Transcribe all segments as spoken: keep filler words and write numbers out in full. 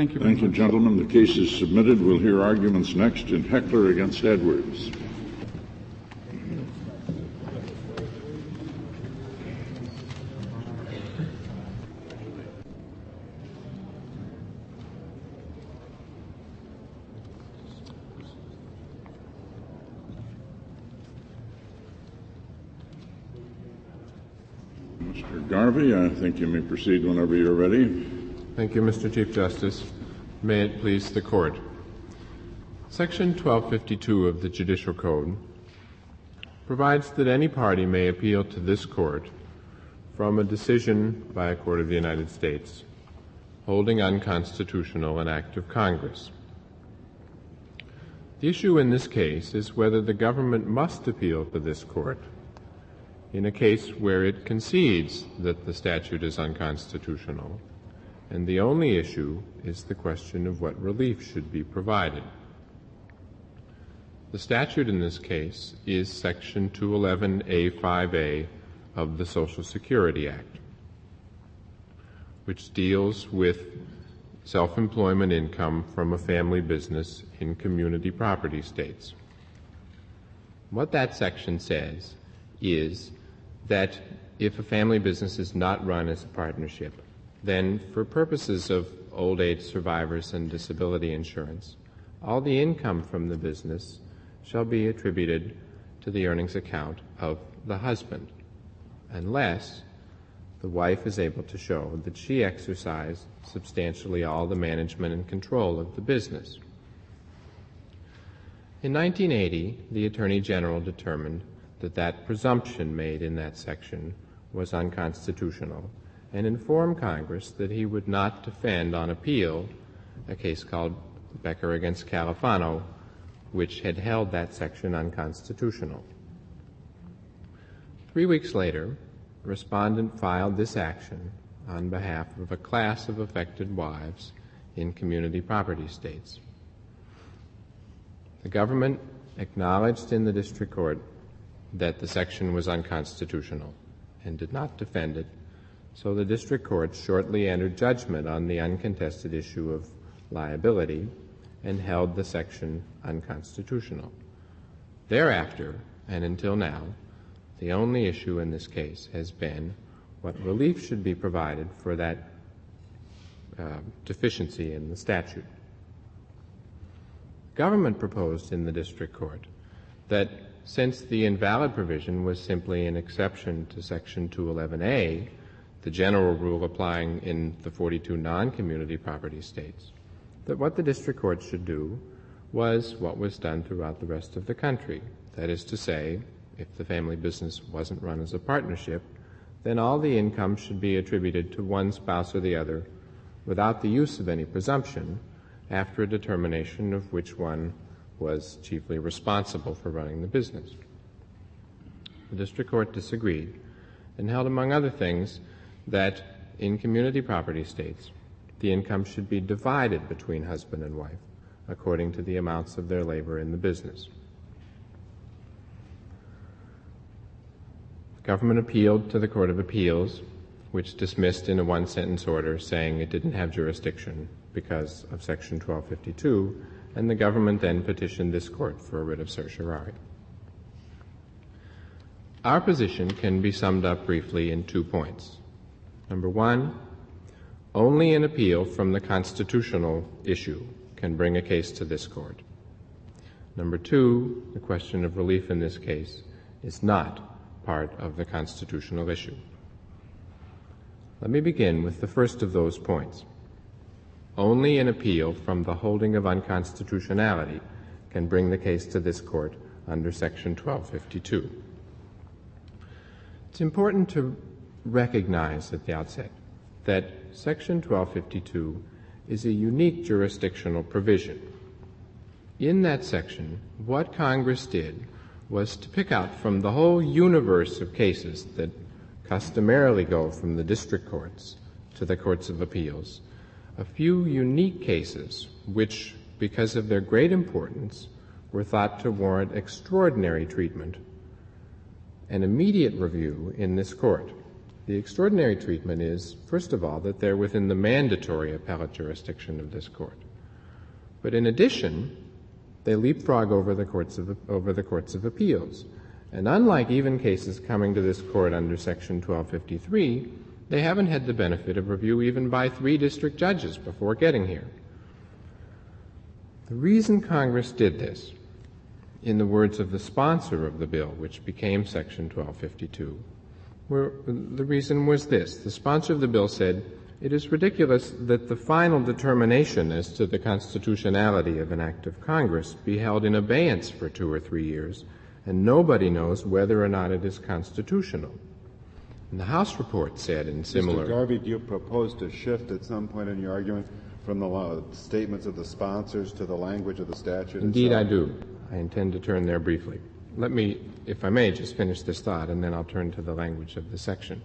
Thank you. Thank you, gentlemen. The case is submitted. We'll hear arguments next in Heckler against Edwards. Mister Garvey, I think you may proceed whenever you're ready. Thank you, Mister Chief Justice. May it please the Court. Section twelve fifty-two of the Judicial Code provides that any party may appeal to this Court from a decision by a court of the United States holding unconstitutional an act of Congress. The issue in this case is whether the government must appeal to this Court in a case where it concedes that the statute is unconstitutional, and the only issue is the question of what relief should be provided. The statute in this case is Section two eleven A five A of the Social Security Act, which deals with self-employment income from a family business in community property states. What that section says is that if a family business is not run as a partnership, then for purposes of old age survivors and disability insurance, all the income from the business shall be attributed to the earnings account of the husband, unless the wife is able to show that she exercised substantially all the management and control of the business. In nineteen eighty, the Attorney General determined that that presumption made in that section was unconstitutional and informed Congress that he would not defend on appeal a case called Becker against Califano, which had held that section unconstitutional. Three weeks later, the respondent filed this action on behalf of a class of affected wives in community property states. The government acknowledged in the district court that the section was unconstitutional and did not defend it, so the district court shortly entered judgment on the uncontested issue of liability and held the section unconstitutional. Thereafter, and until now, the only issue in this case has been what relief should be provided for that uh, deficiency in the statute. Government proposed in the district court that since the invalid provision was simply an exception to Section two eleven A, the general rule applying in the forty-two non-community property states, that what the district court should do was what was done throughout the rest of the country. That is to say, if the family business wasn't run as a partnership, then all the income should be attributed to one spouse or the other without the use of any presumption after a determination of which one was chiefly responsible for running the business. The district court disagreed and held, among other things, that in community property states, the income should be divided between husband and wife according to the amounts of their labor in the business. The government appealed to the Court of Appeals, which dismissed in a one-sentence order saying it didn't have jurisdiction because of Section twelve fifty-two, and the government then petitioned this court for a writ of certiorari. Our position can be summed up briefly in two points. Number one, only an appeal from the constitutional issue can bring a case to this court. Number two, the question of relief in this case is not part of the constitutional issue. Let me begin with the first of those points. Only an appeal from the holding of unconstitutionality can bring the case to this court under Section twelve fifty-two. It's important to recognize at the outset that Section twelve fifty-two is a unique jurisdictional provision. In that section, what Congress did was to pick out from the whole universe of cases that customarily go from the district courts to the courts of appeals a few unique cases which, because of their great importance, were thought to warrant extraordinary treatment and immediate review in this court. The extraordinary treatment is, first of all, that they're within the mandatory appellate jurisdiction of this court. But in addition, they leapfrog over the courts of, over the courts of appeals. And unlike even cases coming to this court under Section twelve fifty-three, they haven't had the benefit of review even by three district judges before getting here. The reason Congress did this, in the words of the sponsor of the bill, which became Section twelve fifty-two, were, the reason was this. The sponsor of the bill said, "It is ridiculous that the final determination as to the constitutionality of an act of Congress be held in abeyance for two or three years, and nobody knows whether or not it is constitutional." And the House report said in similar... Mister Garvey, do you propose to shift at some point in your argument from the law, statements of the sponsors to the language of the statute Indeed, itself? I do. I intend to turn there briefly. Let me, if I may, just finish this thought, and then I'll turn to the language of the section.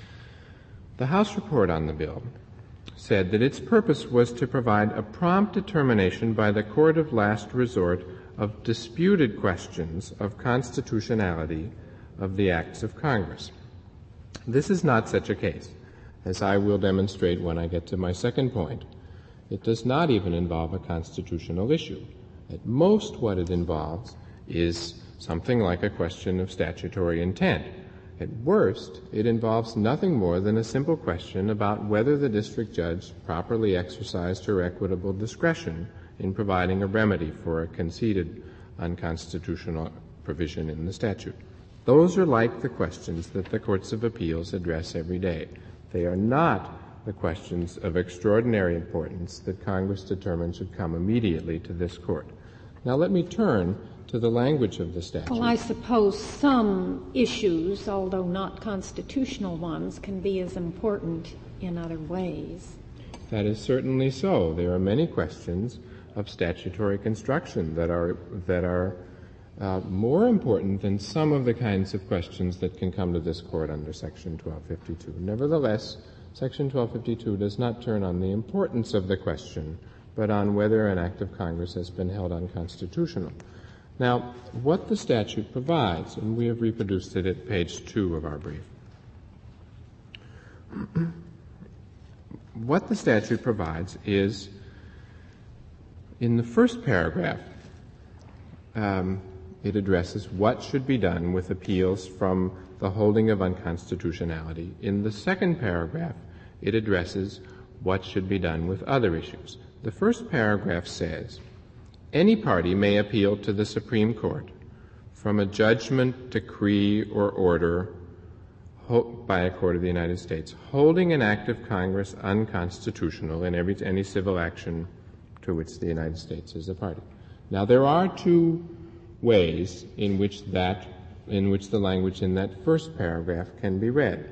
The House report on the bill said that its purpose was to provide a prompt determination by the court of last resort of disputed questions of constitutionality of the acts of Congress. This is not such a case, as I will demonstrate when I get to my second point. It does not even involve a constitutional issue. At most, what it involves is something like a question of statutory intent. At worst, it involves nothing more than a simple question about whether the district judge properly exercised her equitable discretion in providing a remedy for a conceded unconstitutional provision in the statute. Those are like the questions that the courts of appeals address every day. They are not the questions of extraordinary importance that Congress determined should come immediately to this court. Now let me turn to the language of the statute. Well, I suppose some issues, although not constitutional ones, can be as important in other ways. That is certainly so. There are many questions of statutory construction that are that are uh, more important than some of the kinds of questions that can come to this court under Section twelve fifty-two. Nevertheless, Section twelve fifty-two does not turn on the importance of the question, but on whether an act of Congress has been held unconstitutional. Now, what the statute provides, and we have reproduced it at page two of our brief, what the statute provides is, in the first paragraph, um, it addresses what should be done with appeals from the holding of unconstitutionality. In the second paragraph, it addresses what should be done with other issues. The first paragraph says, any party may appeal to the Supreme Court from a judgment, decree, or order ho- by a court of the United States holding an act of Congress unconstitutional in every, any civil action to which the United States is a party. Now, there are two ways in which that, in which the language in that first paragraph can be read.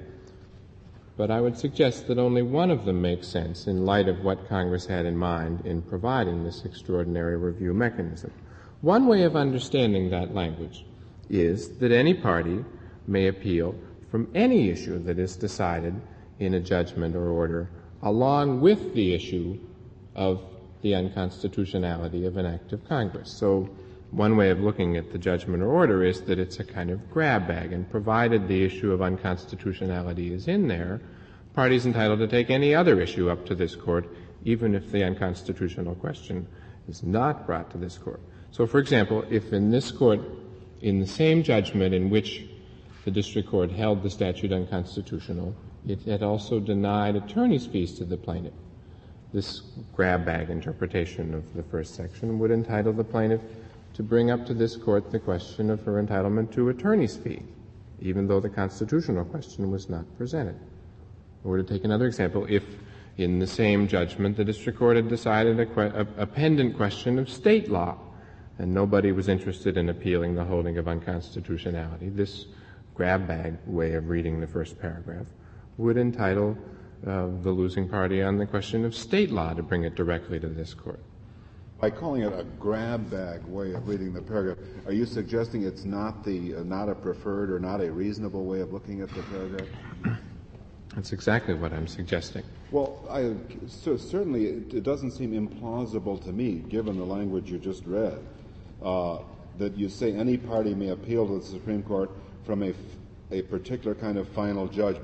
But I would suggest that only one of them makes sense in light of what Congress had in mind in providing this extraordinary review mechanism. One way of understanding that language is that any party may appeal from any issue that is decided in a judgment or order along with the issue of the unconstitutionality of an act of Congress. So one way of looking at the judgment or order is that it's a kind of grab bag, and provided the issue of unconstitutionality is in there, parties entitled to take any other issue up to this court, even if the unconstitutional question is not brought to this court. So, for example, if in this court, in the same judgment in which the district court held the statute unconstitutional, it had also denied attorney's fees to the plaintiff, this grab bag interpretation of the first section would entitle the plaintiff to bring up to this court the question of her entitlement to attorney's fee, even though the constitutional question was not presented. Or to take another example, if in the same judgment the district court had decided a, que- a, a pendant question of state law, and nobody was interested in appealing the holding of unconstitutionality, this grab bag way of reading the first paragraph would entitle uh, the losing party on the question of state law to bring it directly to this court. By calling it a grab bag way of reading the paragraph, are you suggesting it's not the uh, not a preferred or not a reasonable way of looking at the paragraph? That's exactly what I'm suggesting. Well, I, so certainly it, it doesn't seem implausible to me, given the language you just read, uh, that you say any party may appeal to the Supreme Court from a, a particular kind of final judgment.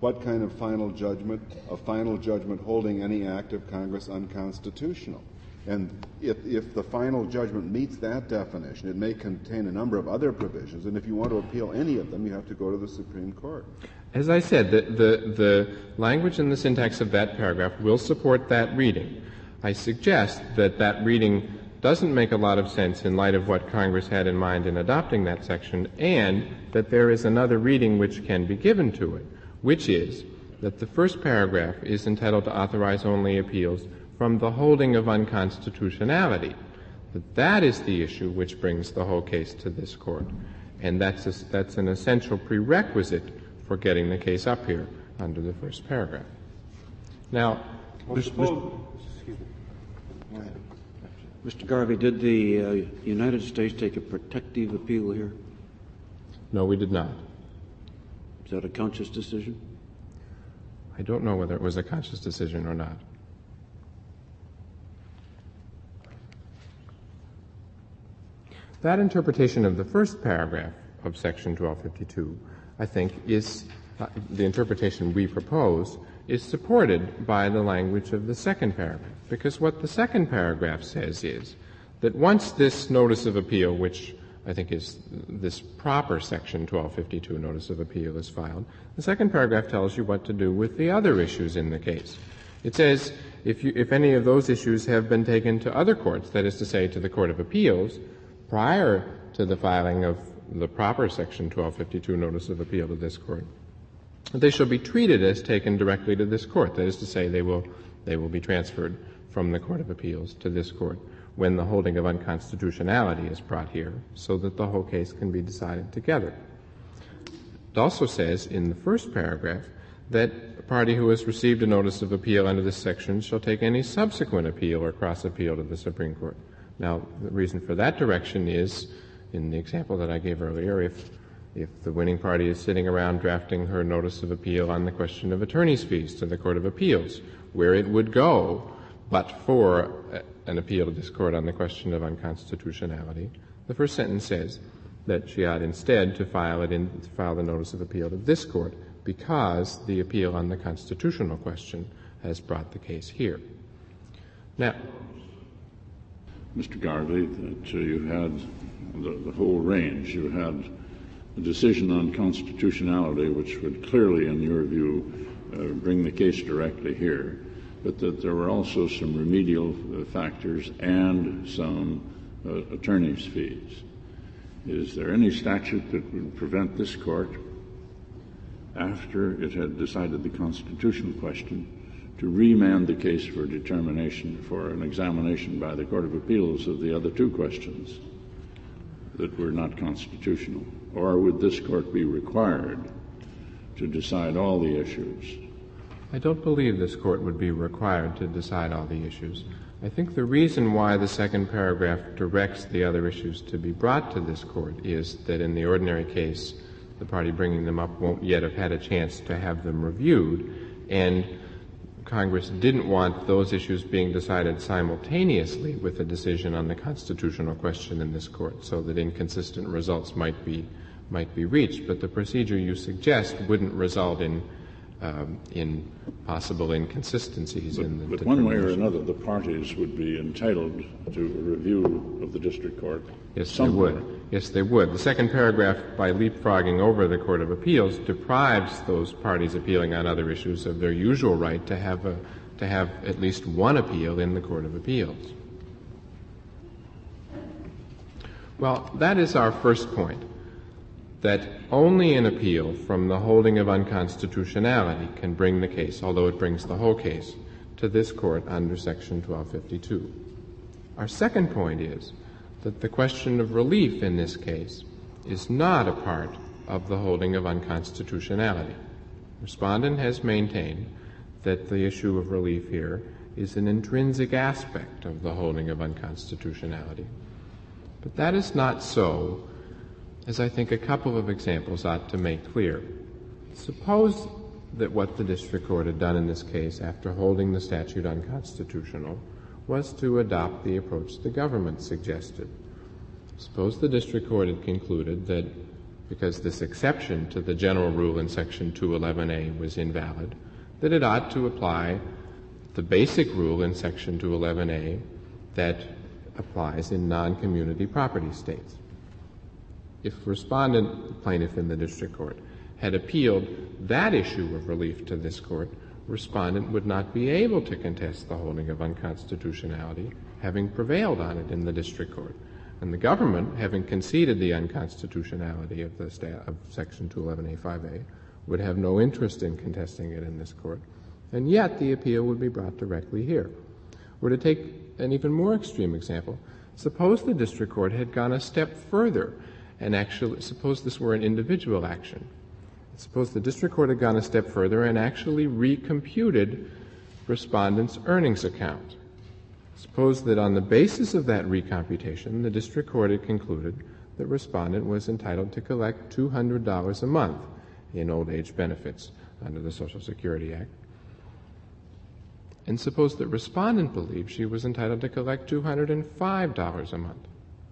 what kind of final judgment? A final judgment holding any act of Congress unconstitutional. And if, if the final judgment meets that definition, it may contain a number of other provisions, and if you want to appeal any of them, you have to go to the Supreme Court. As I said, the, the, the language and the syntax of that paragraph will support that reading. I suggest that that reading doesn't make a lot of sense in light of what Congress had in mind in adopting that section, and that there is another reading which can be given to it, which is that the first paragraph is entitled to authorize only appeals from the holding of unconstitutionality. That that is the issue which brings the whole case to this Court. And that's, a, that's an essential prerequisite for getting the case up here under the first paragraph. Now, well, suppose, Mister Garvey, did the uh, United States take a protective appeal here? No, we did not. Is that a conscious decision? I don't know whether it was a conscious decision or not. That interpretation of the first paragraph of Section twelve fifty-two, I think, is uh, the interpretation we propose is supported by the language of the second paragraph. Because what the second paragraph says is that once this notice of appeal, which I think is this proper Section twelve fifty-two notice of appeal, is filed, the second paragraph tells you what to do with the other issues in the case. It says if, you, if any of those issues have been taken to other courts, that is to say to the Court of Appeals, prior to the filing of the proper Section twelve fifty-two notice of appeal to this Court, they shall be treated as taken directly to this Court. That is to say, they will, they will be transferred from the Court of Appeals to this Court when the holding of unconstitutionality is brought here, so that the whole case can be decided together. It also says in the first paragraph that a party who has received a notice of appeal under this section shall take any subsequent appeal or cross-appeal to the Supreme Court. Now, the reason for that direction is, in the example that I gave earlier, if if the winning party is sitting around drafting her notice of appeal on the question of attorney's fees to the Court of Appeals, where it would go but for an appeal to this Court on the question of unconstitutionality, the first sentence says that she ought instead to file it in, to file the notice of appeal to this Court because the appeal on the constitutional question has brought the case here. Now, Mister Garvey, that uh, you had the, the whole range. You had a decision on constitutionality, which would clearly, in your view, uh, bring the case directly here, but that there were also some remedial uh, factors and some uh, attorney's fees. Is there any statute that would prevent this Court, after it had decided the constitutional question, to remand the case for determination, for an examination by the Court of Appeals of the other two questions that were not constitutional? Or would this Court be required to decide all the issues? I don't believe this Court would be required to decide all the issues. I think the reason why the second paragraph directs the other issues to be brought to this Court is that in the ordinary case, the party bringing them up won't yet have had a chance to have them reviewed, and Congress didn't want those issues being decided simultaneously with a decision on the constitutional question in this Court, so that inconsistent results might be might be reached. But the procedure you suggest wouldn't result in um, in possible inconsistencies but, in the But one way or another, the parties would be entitled to a review of the district court. Yes, somewhere. they would. Yes, they would. The second paragraph, by leapfrogging over the Court of Appeals, deprives those parties appealing on other issues of their usual right to have a to have at least one appeal in the Court of Appeals. Well, that is our first point, that only an appeal from the holding of unconstitutionality can bring the case, although it brings the whole case, to this Court under Section twelve fifty-two. Our second point is that the question of relief in this case is not a part of the holding of unconstitutionality. Respondent has maintained that the issue of relief here is an intrinsic aspect of the holding of unconstitutionality. But that is not so, as I think a couple of examples ought to make clear. Suppose that what the district court had done in this case after holding the statute unconstitutional was to adopt the approach the government suggested. Suppose the district court had concluded that because this exception to the general rule in Section two eleven A was invalid, that it ought to apply the basic rule in Section two eleven A that applies in non-community property states. If respondent, plaintiff in the district court, had appealed that issue of relief to this court, respondent would not be able to contest the holding of unconstitutionality, having prevailed on it in the district court. And the government, having conceded the unconstitutionality of, the sta- of Section two eleven A five A, would have no interest in contesting it in this court. And yet the appeal would be brought directly here. Or to take an even more extreme example, suppose the district court had gone a step further and actually, suppose this were an individual action. Suppose the district court had gone a step further and actually recomputed respondent's earnings account. Suppose that on the basis of that recomputation, the district court had concluded that respondent was entitled to collect two hundred dollars a month in old age benefits under the Social Security Act. And suppose that respondent believed she was entitled to collect two hundred five dollars a month.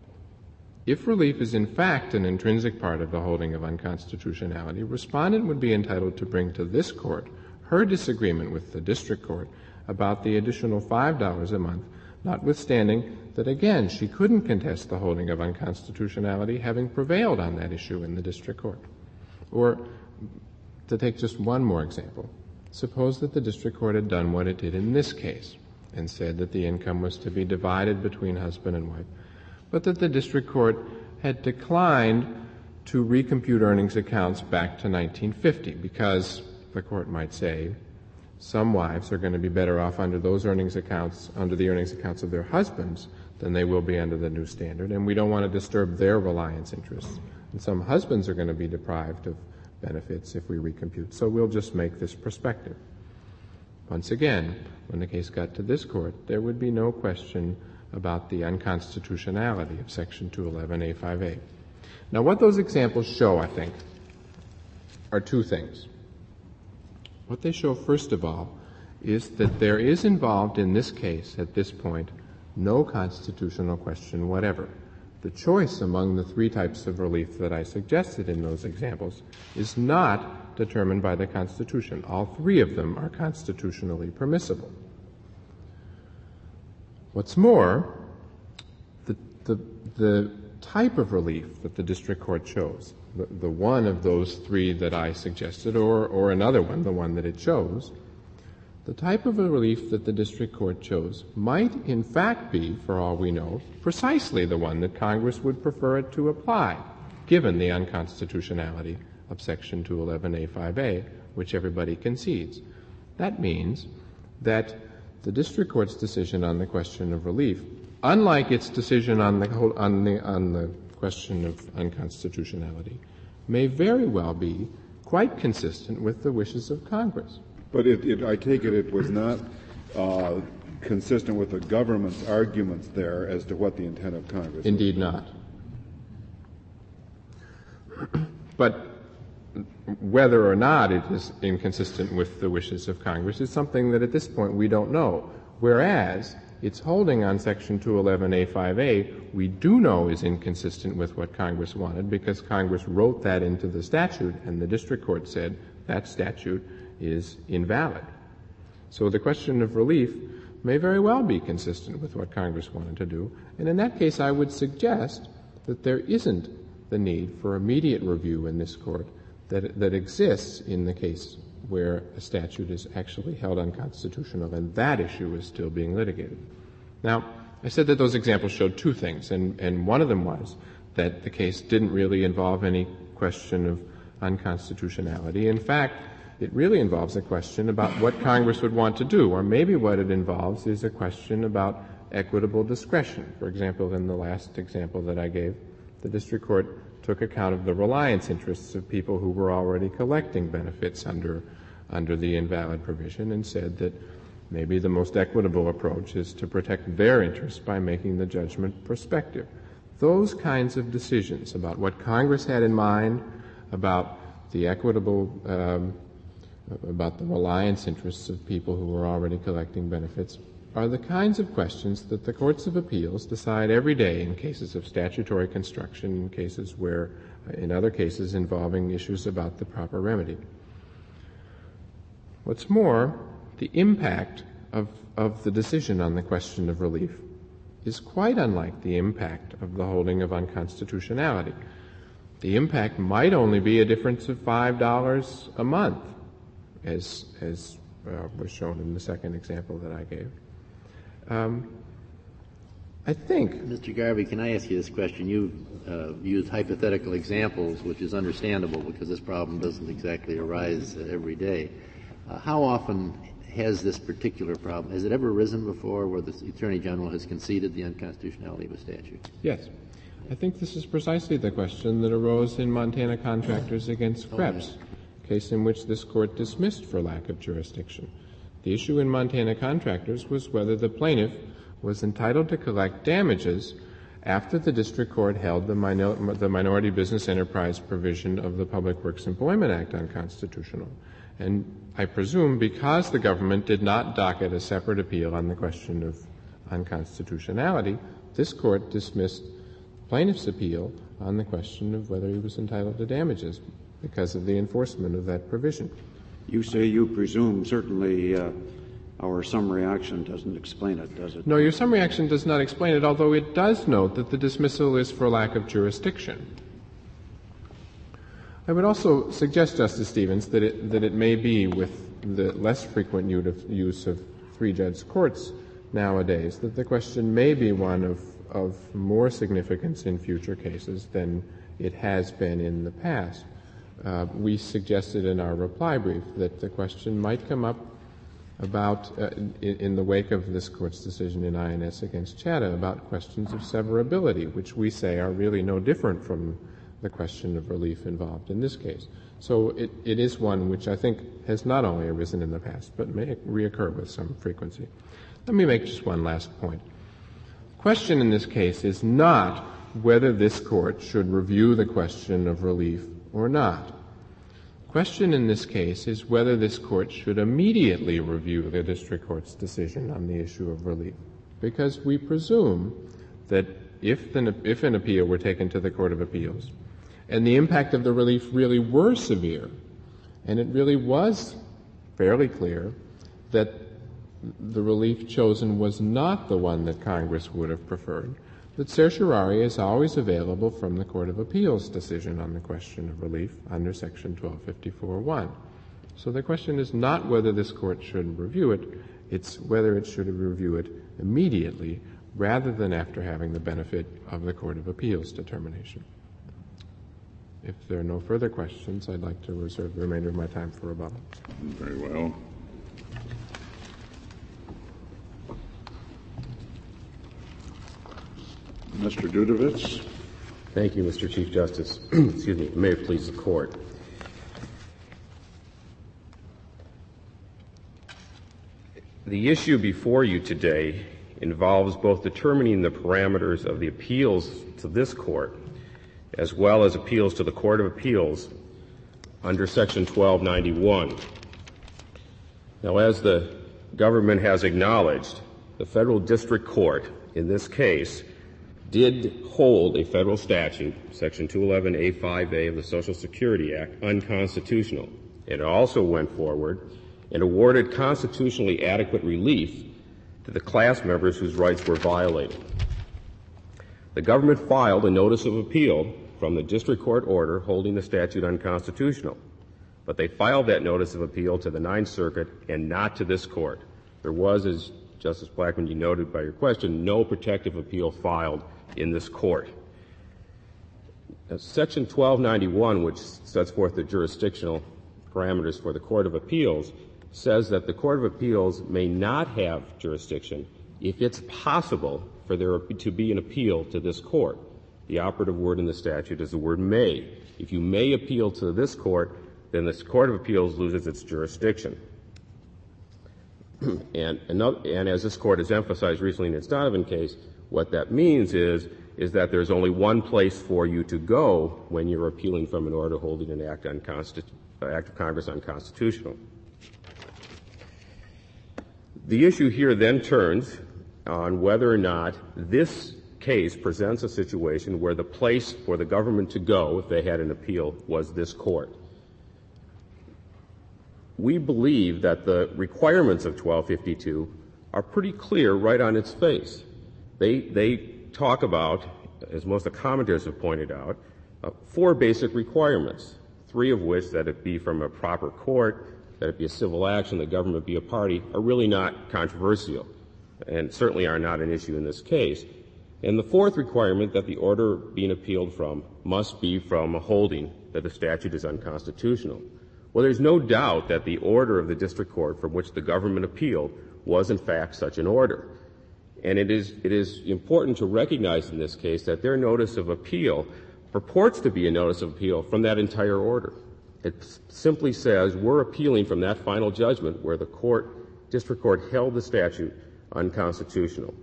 If relief is in fact an intrinsic part of the holding of unconstitutionality, respondent would be entitled to bring to this court her disagreement with the district court about the additional five dollars a month, notwithstanding that, again, she couldn't contest the holding of unconstitutionality, having prevailed on that issue in the district court. Or, to take just one more example, suppose that the district court had done what it did in this case and said that the income was to be divided between husband and wife, but that the district court had declined to recompute earnings accounts back to nineteen fifty because, the court might say, some wives are going to be better off under those earnings accounts, under the earnings accounts of their husbands, than they will be under the new standard, and we don't want to disturb their reliance interests. And some husbands are going to be deprived of benefits if we recompute, so we'll just make this prospective. Once again, when the case got to this court, there would be no question about the unconstitutionality of Section two eleven A five A. Now, what those examples show, I think, are two things. What they show, first of all, is that there is involved in this case, at this point, no constitutional question whatever. The choice among the three types of relief that I suggested in those examples is not determined by the Constitution. All three of them are constitutionally permissible. What's more, the, the, the type of relief that the district court chose, the, the one of those three that I suggested, or, or another one, the one that it chose, the type of relief that the district court chose might, in fact, be, for all we know, precisely the one that Congress would prefer it to apply, given the unconstitutionality of Section two eleven A five A, which everybody concedes. That means that the district court's decision on the question of relief, unlike its decision on the, whole, on the, on the question of unconstitutionality, may very well be quite consistent with the wishes of Congress. But it, it, I take it it was not uh, consistent with the government's arguments there as to what the intent of Congress Indeed was. not. But whether or not it is inconsistent with the wishes of Congress is something that at this point we don't know. Whereas its holding on Section two eleven A five A we do know is inconsistent with what Congress wanted because Congress wrote that into the statute and the district court said that statute is invalid. So the question of relief may very well be consistent with what Congress wanted to do. And in that case, I would suggest that there isn't the need for immediate review in this court that, that exists in the case where a statute is actually held unconstitutional and that issue is still being litigated. Now, I said that those examples showed two things, and, and one of them was that the case didn't really involve any question of unconstitutionality. In fact, it really involves a question about what Congress would want to do, or maybe what it involves is a question about equitable discretion. For example, in the last example that I gave, the district court took account of the reliance interests of people who were already collecting benefits under, under the invalid provision and said that maybe the most equitable approach is to protect their interests by making the judgment prospective. Those kinds of decisions about what Congress had in mind, about the equitable um, about the reliance interests of people who were already collecting benefits are the kinds of questions that the courts of appeals decide every day in cases of statutory construction, in cases where in other cases involving issues about the proper remedy. What's more, the impact of, of the decision on the question of relief is quite unlike the impact of the holding of unconstitutionality. The impact might only be a difference of five dollars a month, as, as uh, was shown in the second example that I gave. Um, I think... Mister Garvey, can I ask you this question? You uh, used hypothetical examples, which is understandable because this problem doesn't exactly arise uh, every day. Uh, how often has this particular problem, has it ever arisen before where the Attorney General has conceded the unconstitutionality of a statute? Yes. I think this is precisely the question that arose in Montana Contractors against Krebs, a case in which this court dismissed for lack of jurisdiction. The issue in Montana Contractors was whether the plaintiff was entitled to collect damages after the district court held the, minor, the minority business enterprise provision of the Public Works Employment Act unconstitutional. And I presume because the government did not docket a separate appeal on the question of unconstitutionality, this court dismissed plaintiff's appeal on the question of whether he was entitled to damages because of the enforcement of that provision. You say you presume. Certainly uh, our summary action doesn't explain it, does it? No, your summary action does not explain it, although it does note that the dismissal is for lack of jurisdiction. I would also suggest, Justice Stevens, that it, that it may be with the less frequent use of three-judge courts nowadays that the question may be one of, of more significance in future cases than it has been in the past. Uh, we suggested in our reply brief that the question might come up about, uh, in, in the wake of this court's decision in I N S against Chatham, about questions of severability, which we say are really no different from the question of relief involved in this case. So it, it is one which I think has not only arisen in the past, but may reoccur with some frequency. Let me make just one last point. The question in this case is not whether this court should review the question of relief or not. The question in this case is whether this court should immediately review the district court's decision on the issue of relief, because we presume that if, the, if an appeal were taken to the Court of Appeals and the impact of the relief really were severe, and it really was fairly clear that the relief chosen was not the one that Congress would have preferred, that certiorari is always available from the Court of Appeals decision on the question of relief under Section twelve fifty-four one. So the question is not whether this court should review it, it's whether it should review it immediately rather than after having the benefit of the Court of Appeals determination. If there are no further questions, I'd like to reserve the remainder of my time for rebuttal. Very well. Mister Dudovitz. Thank you, Mister Chief Justice. Excuse me. May it please the Court. The issue before you today involves both determining the parameters of the appeals to this Court as well as appeals to the Court of Appeals under Section twelve ninety-one. Now, as the government has acknowledged, the federal district court in this case did hold a federal statute, Section two eleven A five A of the Social Security Act, unconstitutional. It also went forward and awarded constitutionally adequate relief to the class members whose rights were violated. The government filed a notice of appeal from the district court order holding the statute unconstitutional, but they filed that notice of appeal to the Ninth Circuit and not to this court. There was, as Justice Blackmun, you noted by your question, no protective appeal filed in this court. Now, Section twelve ninety-one, which sets forth the jurisdictional parameters for the Court of Appeals, says that the Court of Appeals may not have jurisdiction if it's possible for there to be an appeal to this court. The operative word in the statute is the word may. If you may appeal to this court, then the Court of Appeals loses its jurisdiction. and, another, and as this court has emphasized recently in its Donovan case, what that means is, is that there's only one place for you to go when you're appealing from an order holding an act, unconstitu- act of Congress unconstitutional. The issue here then turns on whether or not this case presents a situation where the place for the government to go, if they had an appeal, was this court. We believe that the requirements of twelve fifty-two are pretty clear right on its face. They, they talk about, as most of the commentators have pointed out, uh, four basic requirements, three of which, that it be from a proper court, that it be a civil action, the government be a party, are really not controversial and certainly are not an issue in this case. And the fourth requirement, that the order being appealed from must be from a holding that the statute is unconstitutional. Well, there's no doubt that the order of the district court from which the government appealed was in fact such an order. And it is, it is important to recognize in this case that their notice of appeal purports to be a notice of appeal from that entire order. It simply says we're appealing from that final judgment where the court, district court, held the statute unconstitutional.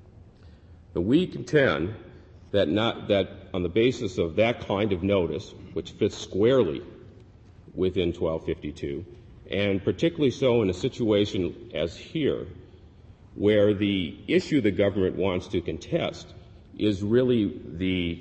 And we contend that not, that on the basis of that kind of notice, which fits squarely within twelve fifty-two, and particularly so in a situation as here, where the issue the government wants to contest is really the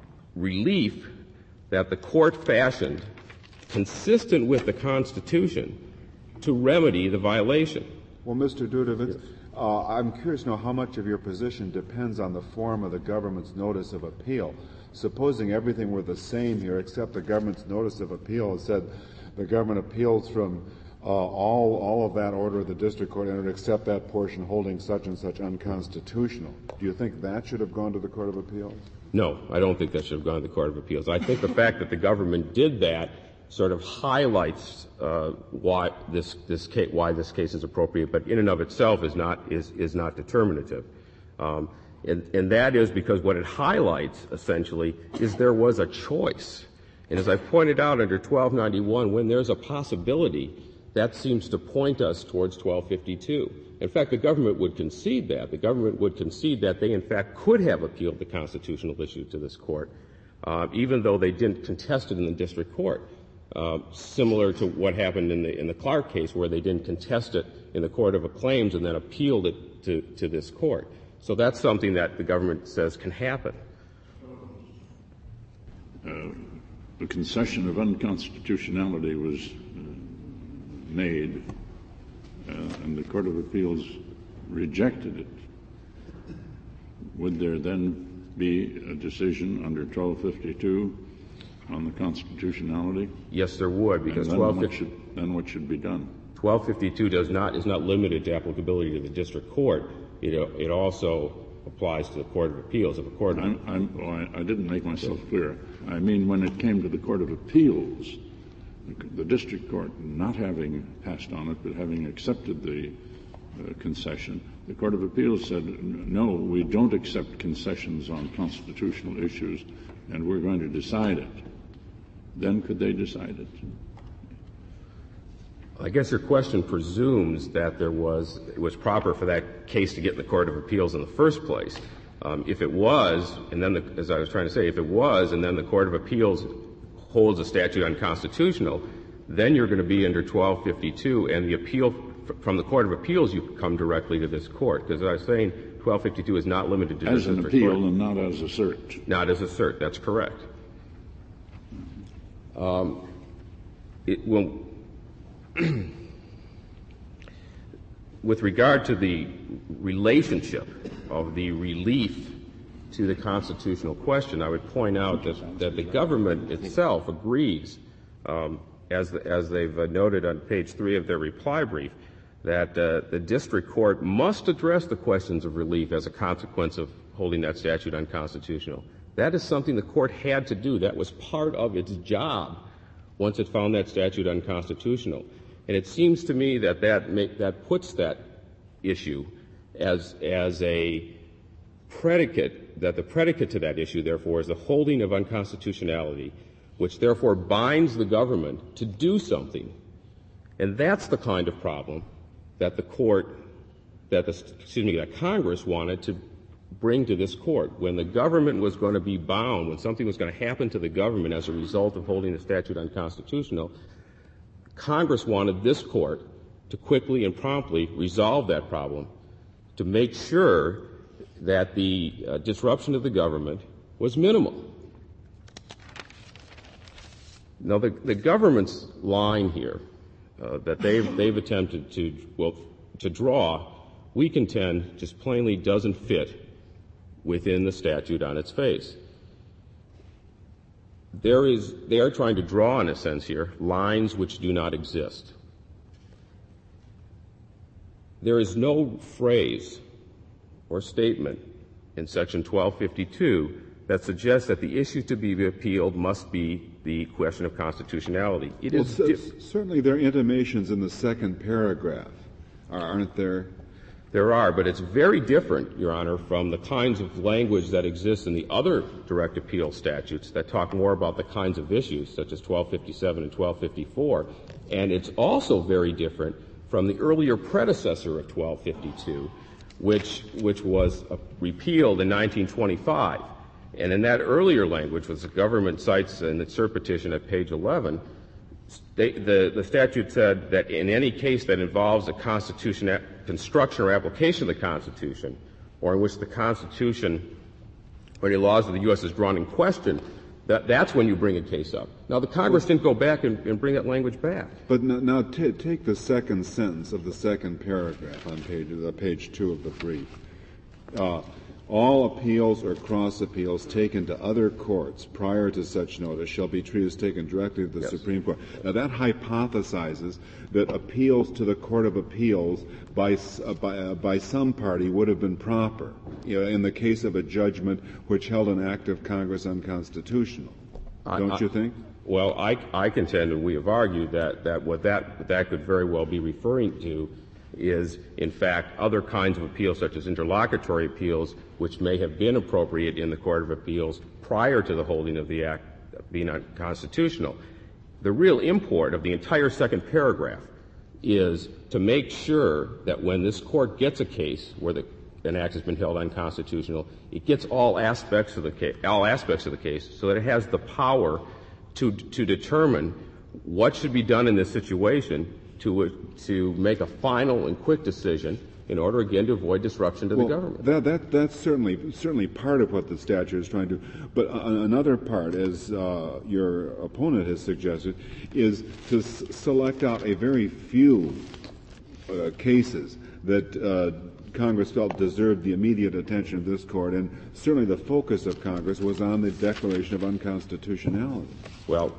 relief that the court fashioned consistent with the Constitution to remedy the violation. Well, Mister Dudovitz, uh, I'm curious to know how much of your position depends on the form of the government's notice of appeal. Supposing everything were the same here except the government's notice of appeal said the government appeals from uh, all all of that order of the district court entered except that portion holding such and such unconstitutional. Do you think that should have gone to the Court of Appeals? No, I don't think that should have gone to the Court of Appeals. I think the fact that the government did that sort of highlights uh, why this this case why this case is appropriate, but in and of itself is not is is not determinative. Um, and, and that is because what it highlights essentially is there was a choice. And as I pointed out under twelve ninety-one, when there's a possibility, that seems to point us towards twelve fifty-two. In fact, the government would concede that. The government would concede that they, in fact, could have appealed the constitutional issue to this court, uh, even though they didn't contest it in the district court, uh, similar to what happened in the in the Clark case, where they didn't contest it in the Court of Claims and then appealed it to, to this court. So that's something that the government says can happen. Uh, the concession of unconstitutionality was uh, made, uh, and the Court of Appeals rejected it. Would there then be a decision under twelve fifty-two on the constitutionality? Yes, there would, because and then twelve what should, then what should be done? twelve fifty-two does not is not limited to applicability to the district court. It it also applies to the Court of Appeals. If a court, I'm, I'm, oh, I, I didn't make myself clear. I mean, when it came to the Court of Appeals, the, the district court not having passed on it, but having accepted the uh, concession, the Court of Appeals said, no, we don't accept concessions on constitutional issues, and we're going to decide it. Then could they decide it? I guess your question presumes that there was it was proper for that case to get in the Court of Appeals in the first place. Um, if it was, and then the, as I was trying to say, if it was, and then the Court of Appeals holds a statute unconstitutional, then you're going to be under twelve fifty-two, and the appeal f- from the Court of Appeals you come directly to this court. Because as I was saying, twelve fifty-two is not limited to as the an district appeal court. And not as a cert. Not as a cert. That's correct. Um, it will. With regard to the relationship of the relief to the constitutional question, I would point out that, that the government itself agrees, um, as, the, as they've uh, noted on page three of their reply brief, that uh, the district court must address the questions of relief as a consequence of holding that statute unconstitutional. That is something the court had to do. That was part of its job once it found that statute unconstitutional. And it seems to me that that, make, that puts that issue as, as a predicate, that the predicate to that issue, therefore, is the holding of unconstitutionality, which therefore binds the government to do something. And that's the kind of problem that the court, that the, excuse me, that Congress wanted to bring to this court. When the government was going to be bound, when something was going to happen to the government as a result of holding the statute unconstitutional, Congress wanted this court to quickly and promptly resolve that problem, to make sure that the uh, disruption of the government was minimal. Now, the, the government's line here uh, that they've, they've attempted to, well, to draw, we contend just plainly doesn't fit within the statute on its face. There is, they are trying to draw, in a sense here, lines which do not exist. There is no phrase or statement in Section twelve fifty-two that suggests that the issue to be appealed must be the question of constitutionality. It well, is c- di- certainly there are intimations in the second paragraph, aren't there? There are, but it's very different, Your Honor, from the kinds of language that exists in the other direct appeal statutes that talk more about the kinds of issues, such as twelve fifty-seven and twelve fifty-four. And it's also very different from the earlier predecessor of twelve fifty-two, which, which was uh, repealed in nineteen twenty-five. And in that earlier language, which the government cites in its cert petition at page eleven, They, the, the statute said that in any case that involves a constitution, construction or application of the Constitution, or in which the Constitution or any laws of the U S is drawn in question, that, that's when you bring a case up. Now, the Congress didn't go back and, and bring that language back. But now, now t- take the second sentence of the second paragraph on page, uh, page two of the brief. Uh, All appeals or cross appeals taken to other courts prior to such notice shall be treated as taken directly to the yes. Supreme Court. Now, that hypothesizes that appeals to the Court of Appeals by uh, by, uh, by some party would have been proper, you know, in the case of a judgment which held an act of Congress unconstitutional. I, Don't I, you think? Well, I, I contend, and we have argued that, that what that, that could very well be referring to is, in fact, other kinds of appeals, such as interlocutory appeals, which may have been appropriate in the Court of Appeals prior to the holding of the Act being unconstitutional. The real import of the entire second paragraph is to make sure that when this Court gets a case where the, an Act has been held unconstitutional, it gets all aspects of the case, all aspects of the case, so that it has the power to to determine what should be done in this situation to to make a final and quick decision in order, again, to avoid disruption to well, the government. That, that, that's certainly certainly part of what the statute is trying to do. But uh, another part, as uh, your opponent has suggested, is to s- select out a very few uh, cases that uh, Congress felt deserved the immediate attention of this Court, and certainly the focus of Congress was on the declaration of unconstitutionality. Well,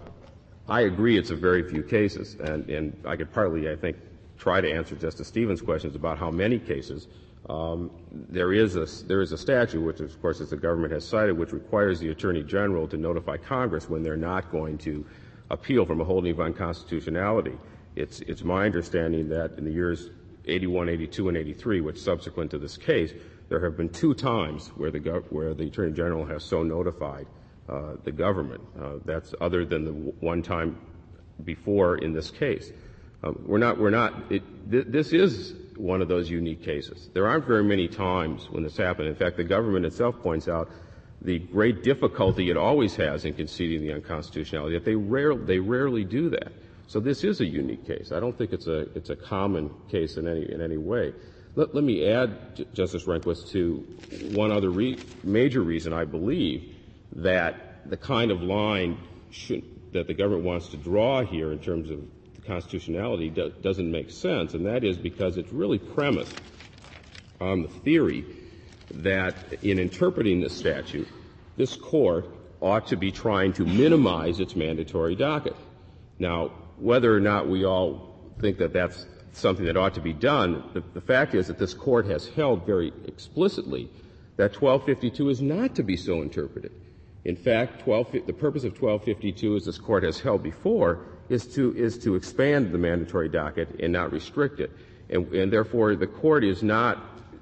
I agree it's a very few cases, and, and I could partly, I think, try to answer Justice Stevens' questions about how many cases. Um, there is a there is a statute, which of course, as the government has cited, which requires the Attorney General to notify Congress when they're not going to appeal from a holding of unconstitutionality. It's it's my understanding that in the years eighty-one, eighty-two, and eighty-three, which subsequent to this case, there have been two times where the gov- where the Attorney General has so notified uh, the government. Uh, that's other than the w- one time before in this case. Um, we're not, we're not, it, th- this is one of those unique cases. There aren't very many times when this happened. In fact, the government itself points out the great difficulty it always has in conceding the unconstitutionality, that they rare, they rarely do that. So this is a unique case. I don't think it's a, it's a common case in any, in any way. Let, let me add, J- Justice Rehnquist, to one other re- major reason I believe that the kind of line should, that the government wants to draw here in terms of constitutionality do, doesn't make sense, and that is because it's really premised on the theory that in interpreting this statute, this Court ought to be trying to minimize its mandatory docket. Now, whether or not we all think that that's something that ought to be done, the, the fact is that this Court has held very explicitly that twelve fifty-two is not to be so interpreted. In fact, twelve, the purpose of twelve fifty-two, as this Court has held before, is to is to expand the mandatory docket and not restrict it, and, and therefore the Court is not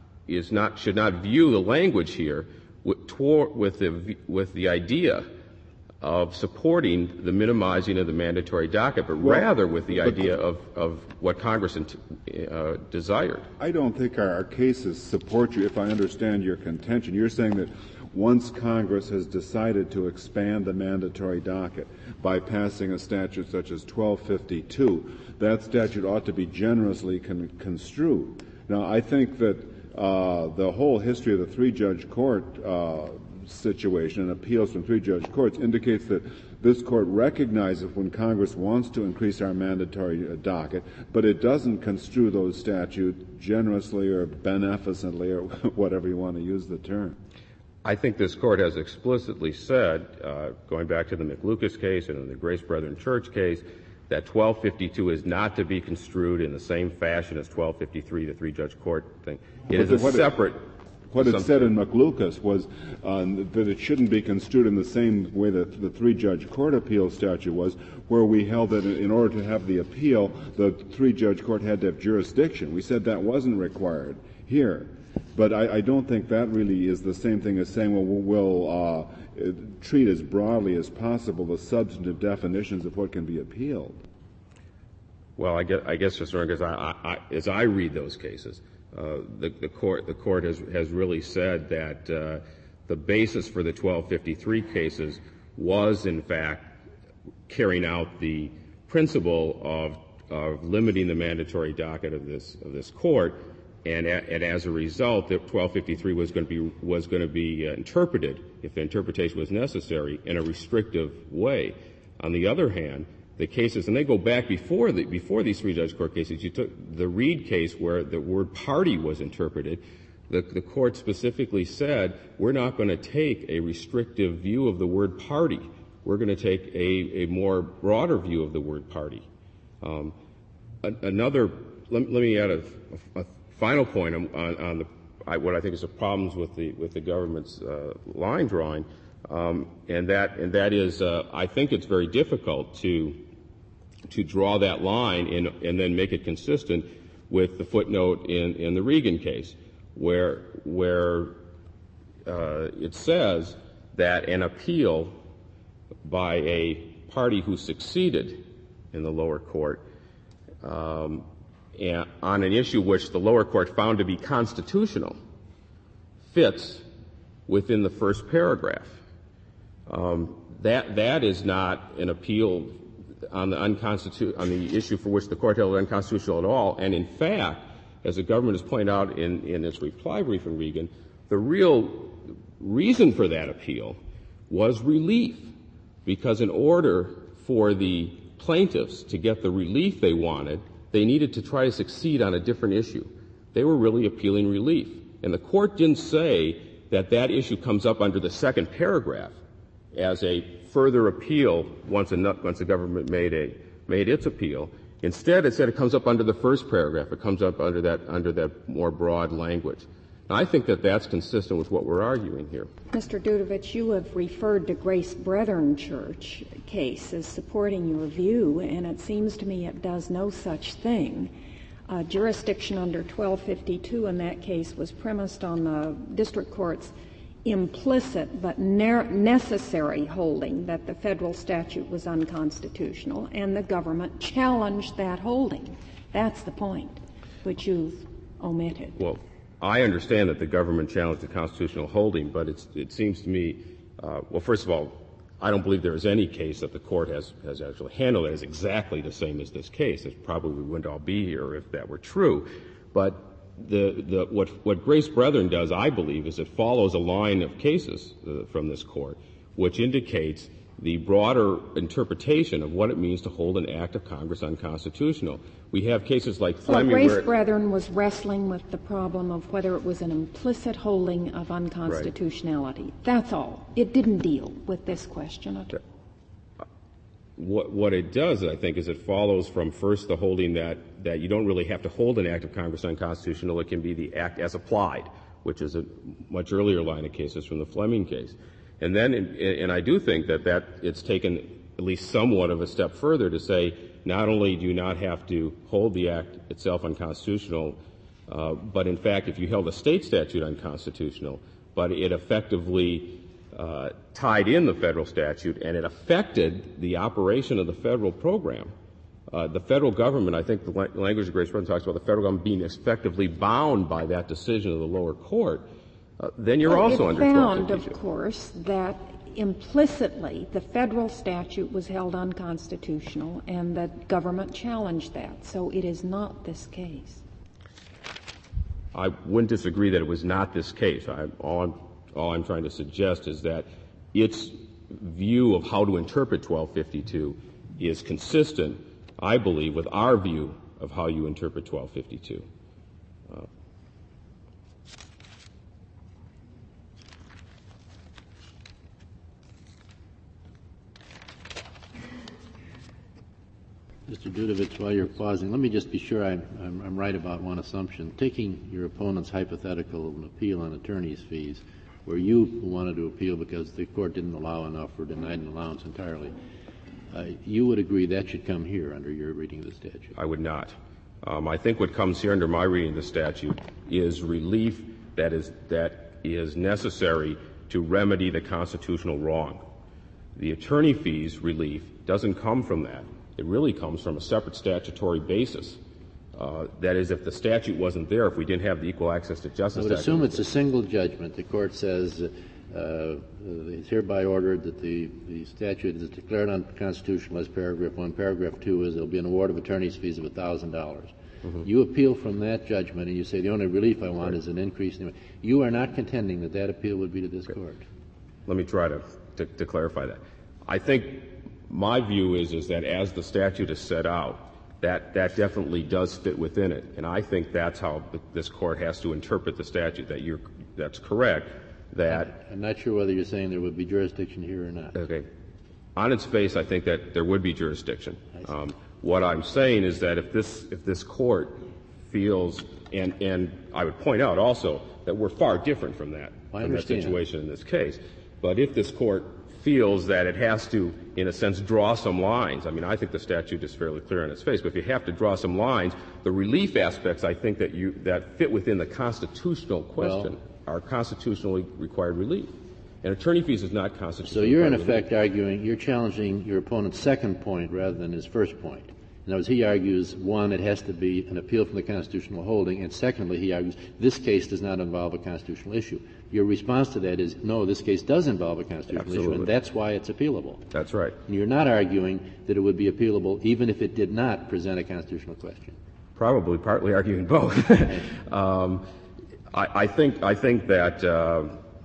is not should not view the language here with, toward, with the with the idea of supporting the minimizing of the mandatory docket, but well, rather with the idea of, of what Congress uh, desired. I don't think our, our cases support you. If I understand your contention, you're saying that once Congress has decided to expand the mandatory docket by passing a statute such as twelve fifty-two, that statute ought to be generously con- construed. Now, I think that uh, the whole history of the three-judge court uh, situation and appeals from three-judge courts indicates that this court recognizes when Congress wants to increase our mandatory docket, but it doesn't construe those statutes generously or beneficently or whatever you want to use the term. I think this court has explicitly said, uh, going back to the McLucas case and in the Grace Brethren Church case, that twelve fifty-two is not to be construed in the same fashion as twelve fifty-three, the three-judge court thing. It is a what separate... It, what it said in McLucas was uh, that it shouldn't be construed in the same way that the three-judge court appeal statute was, where we held that in order to have the appeal, the three-judge court had to have jurisdiction. We said that wasn't required here. But I, I don't think that really is the same thing as saying, well, we'll uh, treat as broadly as possible the substantive definitions of what can be appealed. Well, I guess, I guess Mister Ernst, I, I, as I read those cases, uh, the, the court, the court has, has really said that uh, the basis for the twelve fifty-three cases was, in fact, carrying out the principle of, of limiting the mandatory docket of this of this court. And, a, and as a result, the twelve fifty-three was going to be was going to be uh, interpreted, if the interpretation was necessary, in a restrictive way. On the other hand, the cases, and they go back before the before these three-judge court cases. You took the Reed case where the word "party" was interpreted. The, the court specifically said, "We're not going to take a restrictive view of the word "party. We're going to take a, a more broader view of the word "party." Um, a, another, let, let me add a, a, a final point on, on, on the, I, what I think is the problems with the with the government's uh, line drawing, um, and that and that is, uh, I think it's very difficult to to draw that line and and then make it consistent with the footnote in, in the Regan case, where where uh, it says that an appeal by a party who succeeded in the lower court um, and on an issue which the lower court found to be constitutional fits within the first paragraph. Um, that that is not an appeal on the unconstitu- on the issue for which the court held unconstitutional at all. And in fact, as the government has pointed out in, in its reply brief in Regan, the real reason for that appeal was relief, because in order for the plaintiffs to get the relief they wanted, they needed to try to succeed on a different issue. They were really appealing relief. And the court didn't say that that issue comes up under the second paragraph as a further appeal once, a, once the government made a made its appeal. Instead, it said it comes up under the first paragraph. It comes up under that under that more broad language. Now, I think that that's consistent with what we're arguing here. Mister Dudovich, you have referred to Grace Brethren Church case as supporting your view, and it seems to me it does no such thing. Uh, jurisdiction under twelve fifty-two in that case was premised on the district court's implicit but ne- necessary holding that the federal statute was unconstitutional, and the government challenged that holding. That's the point, which you've omitted. Well, I understand that the government challenged the constitutional holding, but it's, it seems to me, uh, well, first of all, I don't believe there is any case that the court has, has actually handled it as exactly the same as this case. It probably wouldn't all be here if that were true. But the, the, what, what Grace Brethren does, I believe, is it follows a line of cases uh, from this court, which indicates the broader interpretation of what it means to hold an act of Congress unconstitutional. We have cases like Fleming. So Grace where Brethren was wrestling with the problem of whether it was an implicit holding of unconstitutionality. Right. That's all. It didn't deal with this question at all. What, what it does, I think, is it follows from first the holding that, that you don't really have to hold an act of Congress unconstitutional. It can be the act as applied, which is a much earlier line of cases from the Fleming case. And then, and I do think that, that it's taken at least somewhat of a step further to say not only do you not have to hold the act itself unconstitutional, uh, but in fact, if you held a state statute unconstitutional, but it effectively uh, tied in the federal statute and it affected the operation of the federal program, uh, the federal government, I think the la- language of Grace Brethren talks about the federal government being effectively bound by that decision of the lower court. Uh, then you're well, also it under found, twelve fifty-two. of course, that implicitly the federal statute was held unconstitutional, and the government challenged that. So it is not this case. I wouldn't disagree that it was not this case. I, all, I'm, all I'm trying to suggest is that its view of how to interpret twelve fifty-two is consistent, I believe, with our view of how you interpret twelve fifty-two. Uh, Mister Dudovich, while you're pausing, let me just be sure I'm, I'm, I'm right about one assumption. Taking your opponent's hypothetical of an appeal on attorney's fees, where you wanted to appeal because the court didn't allow enough or denied an allowance entirely, uh, you would agree that should come here under your reading of the statute? I would not. Um, I think what comes here under my reading of the statute is relief that is that is necessary to remedy the constitutional wrong. The attorney fees relief doesn't come from that. It really comes from a separate statutory basis. Uh, that is, if the statute wasn't there, if we didn't have the Equal Access to Justice I would Act. assume it's a single judgment. The court says uh, it's hereby ordered that the, the statute is declared unconstitutional as paragraph one. Paragraph two is there will be an award of attorney's fees of one thousand dollars. Mm-hmm. You appeal from that judgment and you say the only relief I want right. is an increase in — you are not contending that that appeal would be to this okay. court. Let me try to, to, to clarify that. I think my view is, is that as the statute is set out, that, that definitely does fit within it. And I think that's how this court has to interpret the statute, that you're, that's correct, that — I'm not sure whether you're saying there would be jurisdiction here or not. Okay. On its face, I think that there would be jurisdiction. Um, what I'm saying is that if this, if this court feels, and, and I would point out also that we're far different from that, I from that understand. situation in this case. But if this court feels that it has to, in a sense, draw some lines. I mean, I think the statute is fairly clear on its face, but if you have to draw some lines, the relief aspects, I think, that you that fit within the constitutional question well, are constitutionally required relief. And attorney fees is not constitutional. So you're, in effect, relief. arguing, you're challenging your opponent's second point rather than his first point. In other words, he argues, one, it has to be an appeal from the constitutional holding, and secondly, he argues, this case does not involve a constitutional issue. Your response to that is, no, this case does involve a constitutional Absolutely. issue, and that's why it's appealable. That's right. And you're not arguing that it would be appealable even if it did not present a constitutional question. Probably partly arguing both. um, I, I think I think that uh,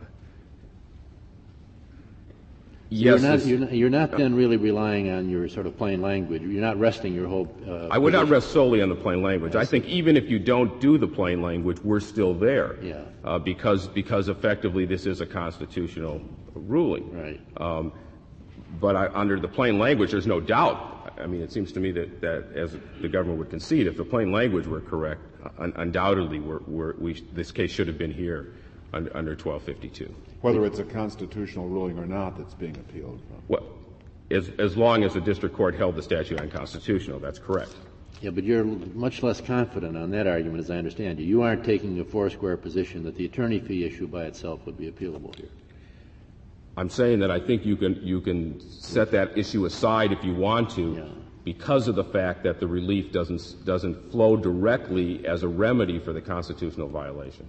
Yes, you're not, you're not, you're not then really relying on your sort of plain language. You're not resting your whole uh, I would position. not rest solely on the plain language. I, I think even if you don't do the plain language, we're still there. Yeah. Uh, because because effectively this is a constitutional ruling. Right. Um, but I, under the plain language, there's no doubt. I mean, it seems to me that, that as the government would concede, if the plain language were correct, un- undoubtedly we're, we're, we sh- this case should have been here under, under twelve fifty-two. Whether it's a constitutional ruling or not that's being appealed from. Well, as, as long as the district court held the statute unconstitutional, that's correct. Yeah, but you're much less confident on that argument, as I understand you. You aren't taking a four-square position that the attorney fee issue by itself would be appealable here. I'm saying that I think you can you can set that issue aside if you want to, yeah. because of the fact that the relief doesn't doesn't flow directly as a remedy for the constitutional violation.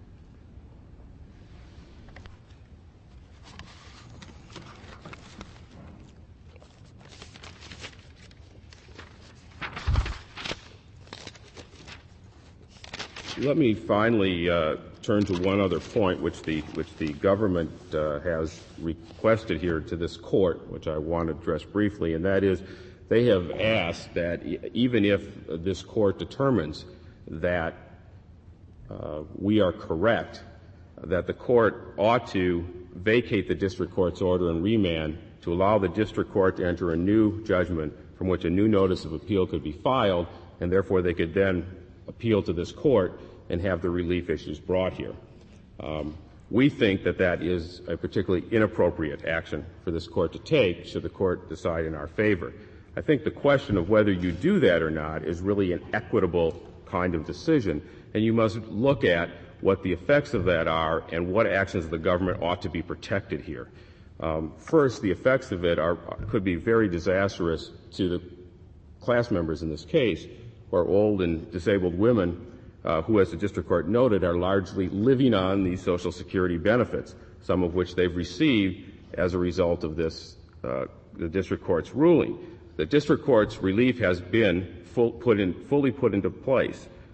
Let me finally uh, turn to one other point, which the which the government uh, has requested here to this court, which I want to address briefly, and that is, they have asked that e- even if this court determines that uh, we are correct, that the court ought to vacate the district court's order and remand to allow the district court to enter a new judgment from which a new notice of appeal could be filed, and therefore they could then appeal to this court and have the relief issues brought here. Um, we think that that is a particularly inappropriate action for this court to take should the court decide in our favor. I think the question of whether you do that or not is really an equitable kind of decision, and you must look at what the effects of that are and what actions of the government ought to be protected here. Um, first, the effects of it are could be very disastrous to the class members in this case, who are old and disabled women uh, who, as the district court noted, are largely living on these Social Security benefits, some of which they've received as a result of this, uh, the district court's ruling. The district court's relief has been full, put in, fully put into place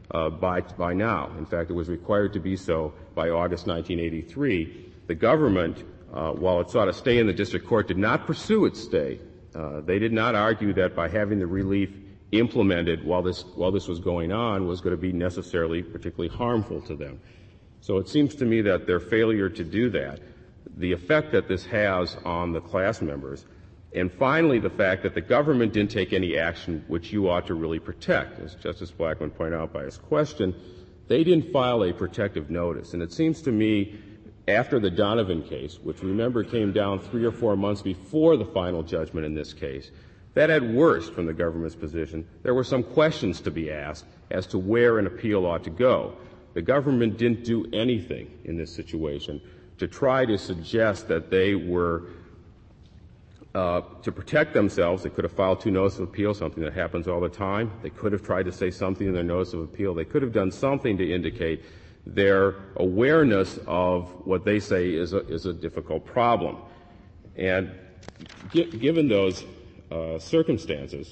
uh, by, by now. In fact, it was required to be so by August nineteen eighty-three. The government, uh, while it sought to stay in the district court, did not pursue its stay. Uh, they did not argue that by having the relief implemented while this, while this was going on was going to be necessarily particularly harmful to them. So it seems to me that their failure to do that, the effect that this has on the class members, and finally the fact that the government didn't take any action which you ought to really protect. As Justice Blackmun pointed out by his question, they didn't file a protective notice. And it seems to me, after the Donovan case, which remember came down three or four months before the final judgment in this case, that at worst, from the government's position, there were some questions to be asked as to where an appeal ought to go. The government didn't do anything in this situation to try to suggest that they were, uh, to protect themselves. They could have filed two notices of appeal, something that happens all the time. They could have tried to say something in their notice of appeal. They could have done something to indicate their awareness of what they say is a, is a difficult problem. And gi- given those uh, circumstances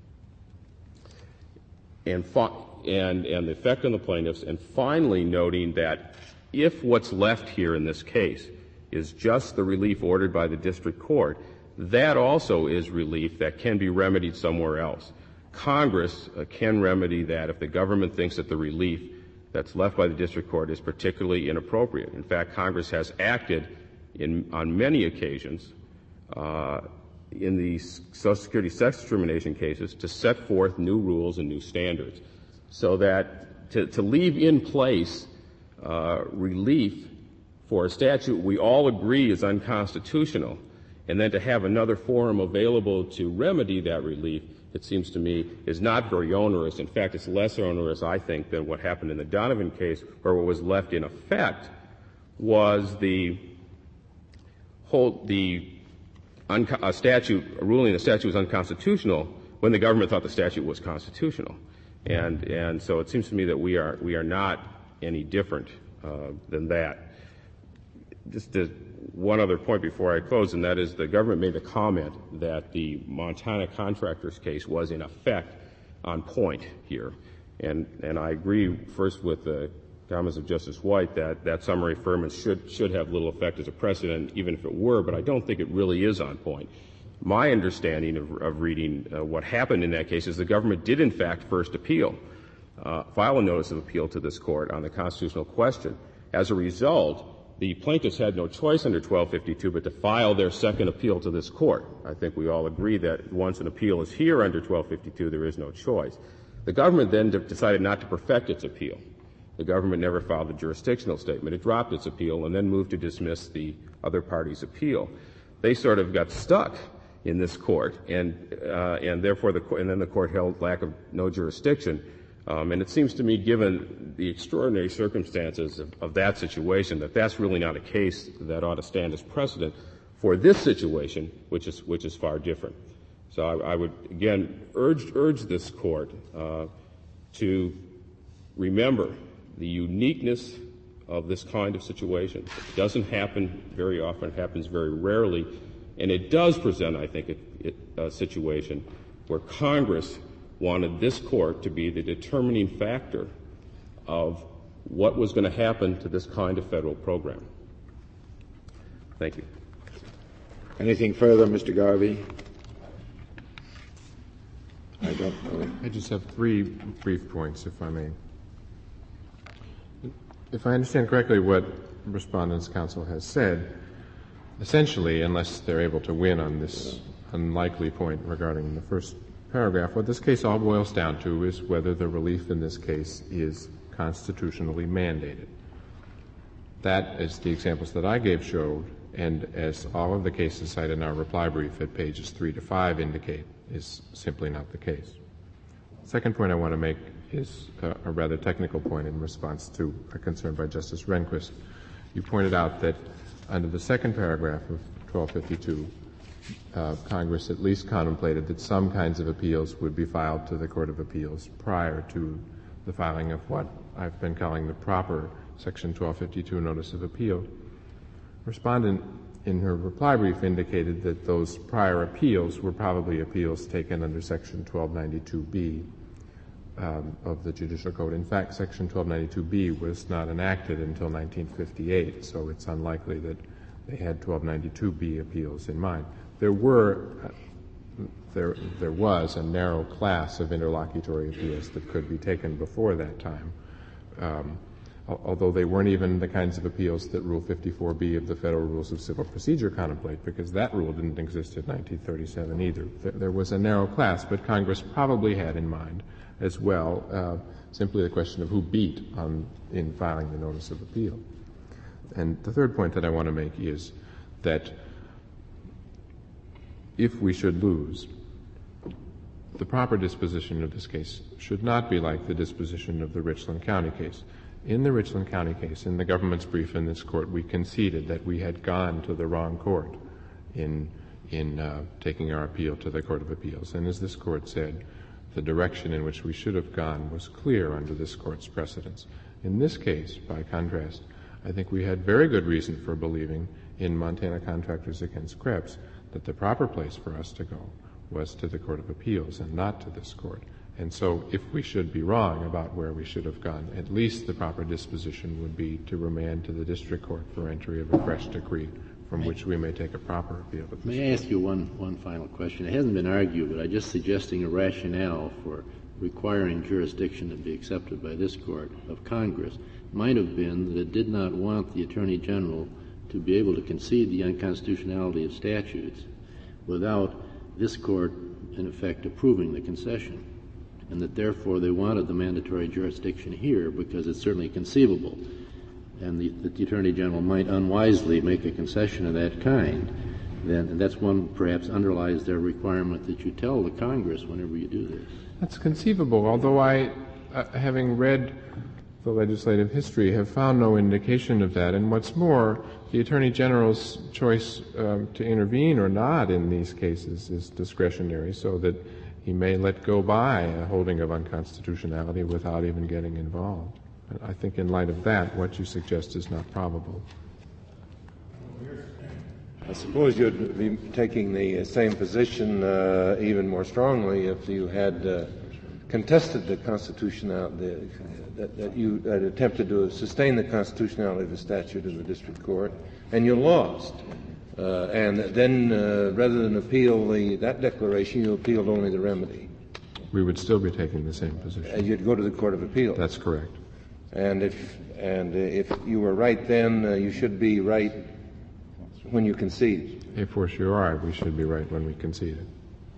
and, fi- and, and the effect on the plaintiffs, and finally noting that if what's left here in this case is just the relief ordered by the district court, that also is relief that can be remedied somewhere else. Congress uh, can remedy that if the government thinks that the relief that's left by the district court is particularly inappropriate. In fact, Congress has acted in, on many occasions uh, in the Social Security sex discrimination cases to set forth new rules and new standards, so that to, to leave in place uh, relief for a statute we all agree is unconstitutional, and then to have another forum available to remedy that relief, it seems to me, is not very onerous. In fact, it's less onerous, I think, than what happened in the Donovan case, where what was left in effect was the whole, the unco- a statute, a ruling the statute was unconstitutional when the government thought the statute was constitutional. And, and so it seems to me that we are, we are not any different uh, than that. Just to, one other point before I close, and that is the government made the comment that the Montana contractors case was in effect on point here. And, and I agree first with the comments of Justice White that that summary affirmance should, should have little effect as a precedent, even if it were, but I don't think it really is on point. My understanding of, of reading uh, what happened in that case is the government did in fact first appeal, uh, file a notice of appeal to this court on the constitutional question. As a result, the plaintiffs had no choice under twelve fifty-two but to file their second appeal to this court. I think we all agree that once an appeal is here under twelve fifty-two, there is no choice. The government then de- decided not to perfect its appeal. The government never filed a jurisdictional statement. It dropped its appeal and then moved to dismiss the other party's appeal. They sort of got stuck in this court, and uh, and therefore the co- and then the court held lack of no jurisdiction. Um, and it seems to me, given the extraordinary circumstances of, of that situation, that that's really not a case that ought to stand as precedent for this situation, which is which is far different. So I, I would again urge urge this court uh, to remember the uniqueness of this kind of situation. It doesn't happen very often; it happens very rarely, and it does present, I think, a, a situation where Congress wanted this court to be the determining factor of what was going to happen to this kind of federal program. Thank you. Anything further, Mister Garvey? I don't know. I just have three brief points, if I may. If I understand correctly what Respondents' Counsel has said, essentially, unless they're able to win on this unlikely point regarding the first paragraph, what this case all boils down to is whether the relief in this case is constitutionally mandated. That, as the examples that I gave showed, and as all of the cases cited in our reply brief at pages three to five indicate, is simply not the case. The second point I want to make is a, a rather technical point in response to a concern by Justice Rehnquist. You pointed out that under the second paragraph of twelve fifty-two, Uh, Congress at least contemplated that some kinds of appeals would be filed to the Court of Appeals prior to the filing of what I've been calling the proper Section twelve fifty-two Notice of Appeal. Respondent, in her reply brief, indicated that those prior appeals were probably appeals taken under Section twelve ninety-two B. um, of the Judicial Code. In fact, Section twelve ninety-two B was not enacted until nineteen fifty-eight, so it's unlikely that they had twelve ninety-two B appeals in mind. There were, uh, there, there was a narrow class of interlocutory appeals that could be taken before that time, um, al- although they weren't even the kinds of appeals that Rule fifty-four B of the Federal Rules of Civil Procedure contemplate, because that rule didn't exist in nineteen thirty-seven either. Th- there was a narrow class, but Congress probably had in mind as well uh, simply the question of who beat on, in filing the notice of appeal. And the third point that I want to make is that if we should lose, the proper disposition of this case should not be like the disposition of the Richland County case. In the Richland County case, in the government's brief in this court, we conceded that we had gone to the wrong court in, in uh, taking our appeal to the Court of Appeals. And as this court said, the direction in which we should have gone was clear under this court's precedents. In this case, by contrast, I think we had very good reason for believing in Montana Contractors Against Krebs that the proper place for us to go was to the Court of Appeals and not to this court. And so if we should be wrong about where we should have gone, at least the proper disposition would be to remand to the district court for entry of a fresh decree from which we may take a proper appeal. May I ask you one, one final question? It hasn't been argued, but I'm just suggesting a rationale for requiring jurisdiction to be accepted by this court of Congress might have been that it did not want the Attorney General to be able to concede the unconstitutionality of statutes without this court, in effect, approving the concession, and that therefore they wanted the mandatory jurisdiction here because it's certainly conceivable, and the, that the Attorney General might unwisely make a concession of that kind, then that's one perhaps underlies their requirement that you tell the Congress whenever you do this. That's conceivable, although I, uh, having read the legislative history, have found no indication of that. And what's more, the Attorney General's choice um, to intervene or not in these cases is discretionary, so that he may let go by a holding of unconstitutionality without even getting involved. And I think in light of that, what you suggest is not probable. I suppose you'd be taking the same position uh, even more strongly if you had uh, contested the constitutionality, that, that you had attempted to sustain the constitutionality of the statute in the district court, and you lost. Uh, and then, uh, rather than appeal the, that declaration, you appealed only the remedy. We would still be taking the same position. And you'd go to the Court of Appeals. That's correct. And if and uh, if you were right then, uh, you should be right when you concede. If we're sure we should be right when we concede it.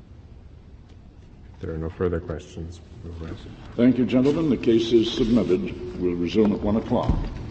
If there are no further questions, we'll rest. Thank you, gentlemen. The case is submitted. We'll resume at one o'clock.